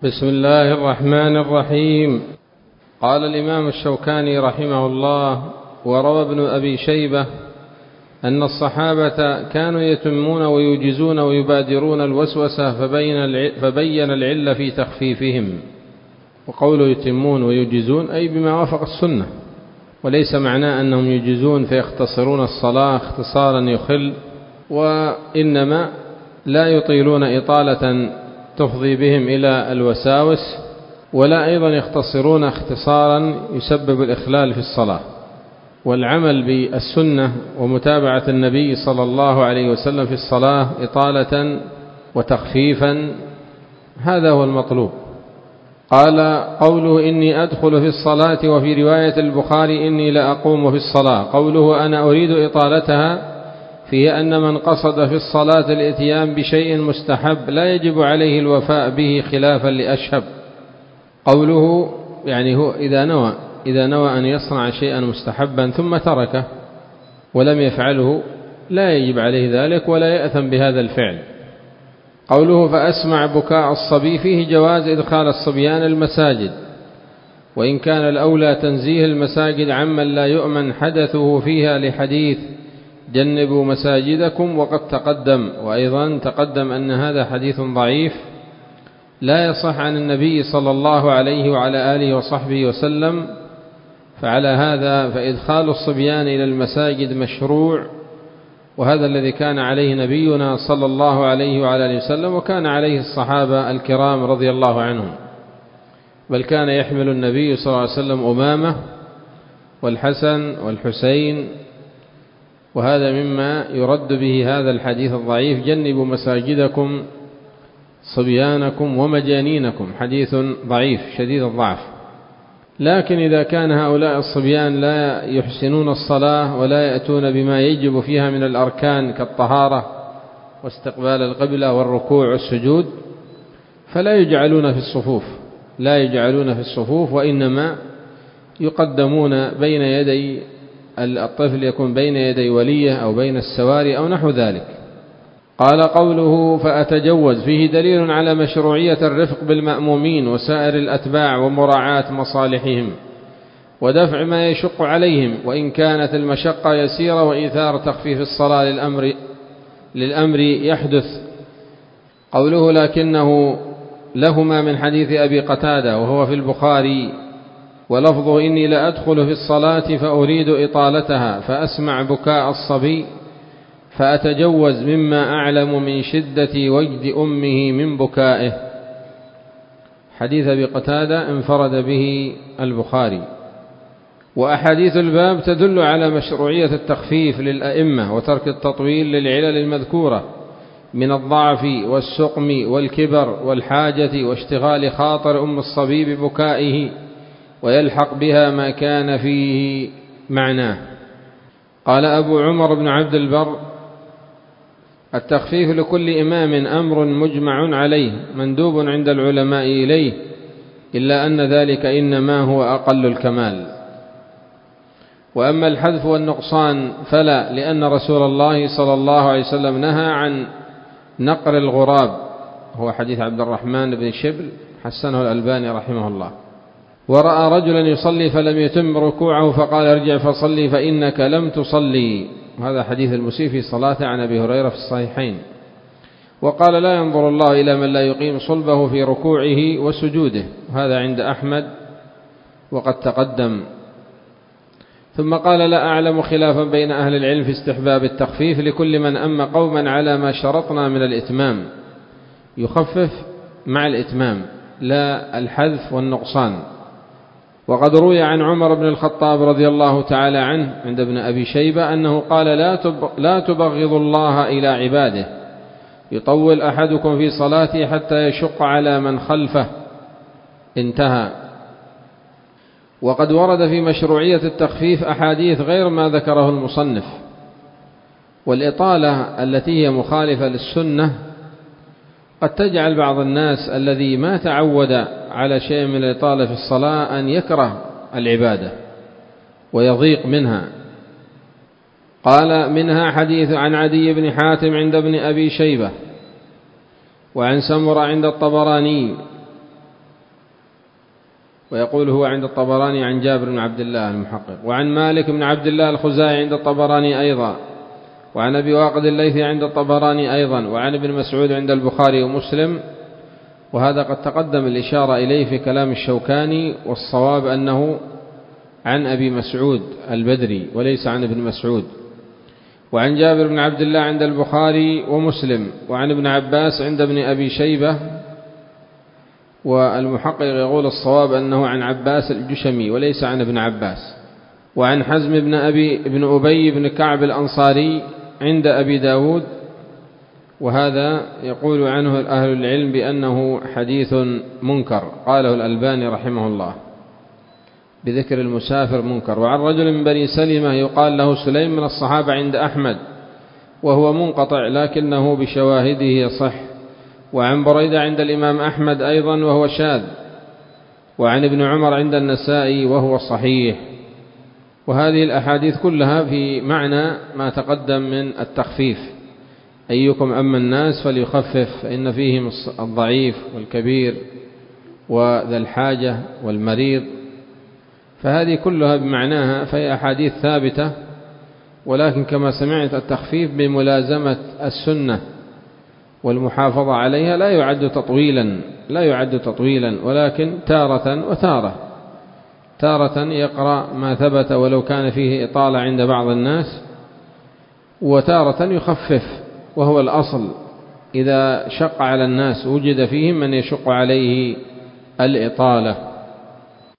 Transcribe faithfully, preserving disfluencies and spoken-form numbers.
بسم الله الرحمن الرحيم. قال الإمام الشوكاني رحمه الله: وروى ابن أبي شيبة أن الصحابة كانوا يتمون ويوجزون ويبادرون الوسوسة فبين العلة في تخفيفهم. وقوله يتمون ويوجزون أي بما وافق السنة، وليس معناه أنهم يوجزون فيختصرون الصلاة اختصارا يخل، وإنما لا يطيلون إطالة تفضي بهم إلى الوساوس، ولا أيضا يختصرون اختصارا يسبب الإخلال في الصلاة. والعمل بالسنة ومتابعة النبي صلى الله عليه وسلم في الصلاة إطالة وتخفيفا، هذا هو المطلوب. قال: قوله إني أدخل في الصلاة، وفي رواية البخاري إني لأقوم في الصلاة. قوله أنا أريد إطالتها فيه أن من قصد في الصلاة الإتيان بشيء مستحب لا يجب عليه الوفاء به خلافا لأشهب. قوله يعني هو إذا نوى إذا نوى أن يصنع شيئا مستحبا ثم تركه ولم يفعله لا يجب عليه ذلك ولا يأثم بهذا الفعل. قوله فأسمع بكاء الصبي فيه جواز إدخال الصبيان المساجد، وإن كان الأولى تنزيه المساجد عمن لا يؤمن حدثه فيها لحديث جنبوا مساجدكم، وقد تقدم وأيضا تقدم أن هذا حديث ضعيف لا يصح عن النبي صلى الله عليه وعلى آله وصحبه وسلم. فعلى هذا فإدخال الصبيان إلى المساجد مشروع، وهذا الذي كان عليه نبينا صلى الله عليه وعلى آله وسلم، وكان عليه الصحابة الكرام رضي الله عنهم، بل كان يحمل النبي صلى الله عليه وسلم أمامة والحسن والحسين، وهذا مما يرد به هذا الحديث الضعيف: جنبوا مساجدكم صبيانكم ومجانينكم، حديث ضعيف شديد الضعف. لكن إذا كان هؤلاء الصبيان لا يحسنون الصلاة ولا يأتون بما يجب فيها من الأركان كالطهارة واستقبال القبلة والركوع والسجود، فلا يجعلون في الصفوف لا يجعلون في الصفوف وإنما يقدمون بين يدي الطفل، يكون بين يدي وليه أو بين السواري أو نحو ذلك. قال: قوله فأتجوز فيه دليل على مشروعية الرفق بالمأمومين وسائر الأتباع ومراعاة مصالحهم ودفع ما يشق عليهم، وإن كانت المشقة يسيرة، وإيثار تخفيف الصلاة للأمر, للأمر يحدث. قوله لكنه لهما من حديث أبي قتادة وهو في البخاري، ولفظه إني لأدخل في الصلاة فأريد إطالتها فأسمع بكاء الصبي فأتجوز مما أعلم من شدة وجد أمه من بكائه. حديث أبي قتادة انفرد به البخاري. وأحاديث الباب تدل على مشروعية التخفيف للأئمة وترك التطويل للعلل المذكورة من الضعف والسقم والكبر والحاجة واشتغال خاطر أم الصبي ببكائه، ويلحق بها ما كان فيه معناه. قال أبو عمر بن عبد البر: التخفيف لكل إمام أمر مجمع عليه مندوب عند العلماء إليه، إلا أن ذلك إنما هو أقل الكمال. وأما الحذف والنقصان فلا، لأن رسول الله صلى الله عليه وسلم نهى عن نقر الغراب، هو حديث عبد الرحمن بن شبل حسنه الألباني رحمه الله. ورأى رجلا يصلي فلم يتم ركوعه فقال: ارجع فصلي فإنك لم تصلي، وهذا حديث المسيء في صلاته عن أبي هريرة في الصحيحين. وقال: لا ينظر الله إلى من لا يقيم صلبه في ركوعه وسجوده، وهذا عند أحمد وقد تقدم. ثم قال: لا أعلم خلافا بين أهل العلم في استحباب التخفيف لكل من أم قوما على ما شرطنا من الإتمام، يخفف مع الإتمام لا الحذف والنقصان. وقد روي عن عمر بن الخطاب رضي الله تعالى عنه عند ابن أبي شيبة أنه قال: لا تبغض الله إلى عباده، يطول أحدكم في صلاته حتى يشق على من خلفه. انتهى. وقد ورد في مشروعية التخفيف أحاديث غير ما ذكره المصنف. والإطالة التي هي مخالفة للسنة قد تجعل بعض الناس الذي ما تعود على شيء من الإطالة في الصلاة أن يكره العبادة ويضيق منها. قال: منها حديث عن عدي بن حاتم عند ابن أبي شيبة، وعن سمرة عند الطبراني، ويقول هو عند الطبراني عن جابر بن عبد الله المحقق، وعن مالك بن عبد الله الخزاعي عند الطبراني أيضا، وعن أبي واقد الليثي عند الطبراني أيضا، وعن ابن مسعود عند البخاري ومسلم. وهذا قد تقدم الإشارة إليه في كلام الشوكاني، والصواب أنه عن أبي مسعود البدري وليس عن ابن مسعود. وعن جابر بن عبد الله عند البخاري ومسلم، وعن ابن عباس عند ابن أبي شيبة، والمحقق يقول الصواب أنه عن عباس الجشمي وليس عن ابن عباس. وعن حزم بن أبي بن أبي بن كعب الأنصاري عند أبي داود، وهذا يقول عنه أهل العلم بأنه حديث منكر، قاله الألباني رحمه الله بذكر المسافر منكر. وعن رجل من بني سلمة يقال له سليم من الصحابة عند أحمد، وهو منقطع لكنه بشواهده يصح. وعن بريدة عند الإمام أحمد أيضا وهو شاذ. وعن ابن عمر عند النسائي وهو صحيح. وهذه الأحاديث كلها في معنى ما تقدم من التخفيف، أيكم أما الناس فليخفف فإن فيهم الضعيف والكبير وذا الحاجة والمريض، فهذه كلها بمعناها، فهي أحاديث ثابتة، ولكن كما سمعت التخفيف بملازمة السنة والمحافظة عليها لا يعد تطويلا لا يعد تطويلا ولكن تارة وتارة، تارة يقرأ ما ثبت ولو كان فيه إطالة عند بعض الناس، وتارة يخفف وهو الأصل إذا شق على الناس وجد فيهم من يشق عليه الإطالة.